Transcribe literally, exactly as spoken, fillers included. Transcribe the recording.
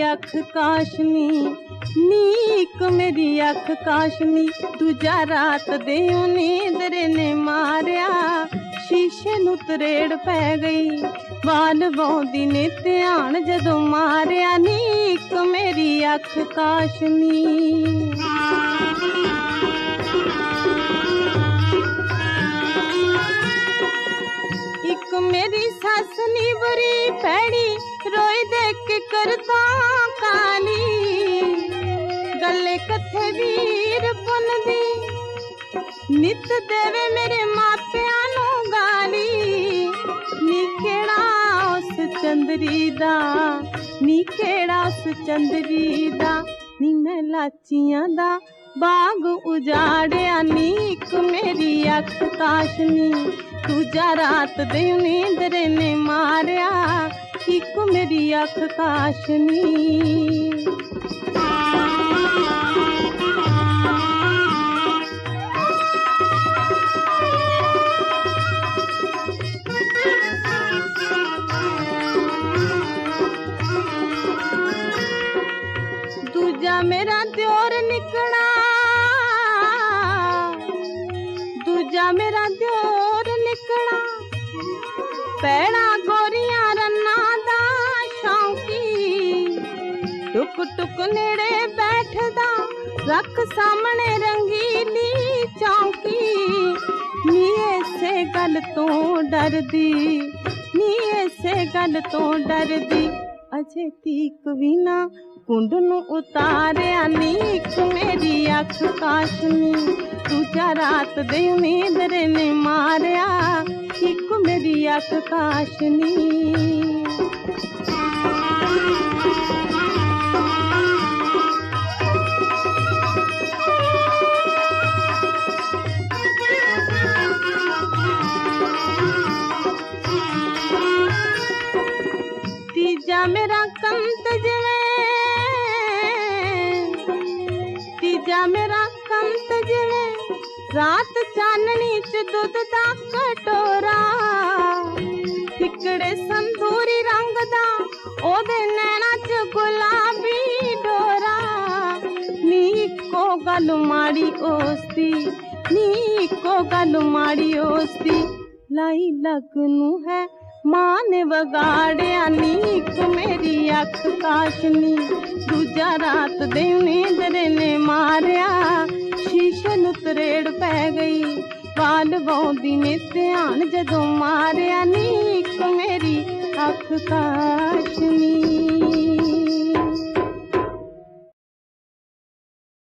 अख काशनी नीक मेरी अख काशनी दूजा रात दे नींदरे ने मारिया शीशे नू तरेड़ पै गई वाल बौंदी ने ध्यान जदों मारिया नीक मेरी अख काशनी। इक मेरी सस नी बुरी भैड़ी रोई देख के करता काली गले कथे वीर पुन दी नित देवे मेरे मापिया नू गाली नी केड़ा उस चंदरी दा नी केड़ा उस चंदरी दा नी मैं लाचियां दा बाग उजाड़िया नीक मेरी अख काशनी दूजा रात दे नींदरे ने मारिया इक मेरी अख काशनी। दूजा मेरा द्योर निकला दूजा मेरा द्योर निकला पैड़ा गोरियां रन्ना दा शौकी टुक टुक नेड़े बैठदा रख सामने रंगीली चौकी नी ऐसे गल तो डरदी नी ऐसे गल तो डरदी अजे तीक भी ना कुंड नू उतारिया नीक मेरी अख काशनी दूजा रात दे नींदरे ने मारिया इक मेरी अख काशनी। तीजा मेरा कंत जिवें तीजा मेरा कंत जिवें रात चाननी च दुध दा कटोरा ठिकड़े संधूरी रंग दा ओदे नैना च गुलाबी डोरा नी को गल माड़ी ओसदी नी को गल माड़ी ओसदी लाई लगनू है मां ने बगाड़िया नीक मेरी अख काशनी दूजा रात दे नींदरे ने मारिया शीशे नू तरेड़ पै गई वाल बौंदी ने ध्यान जदों मारिया नीक मेरी अख काशनी।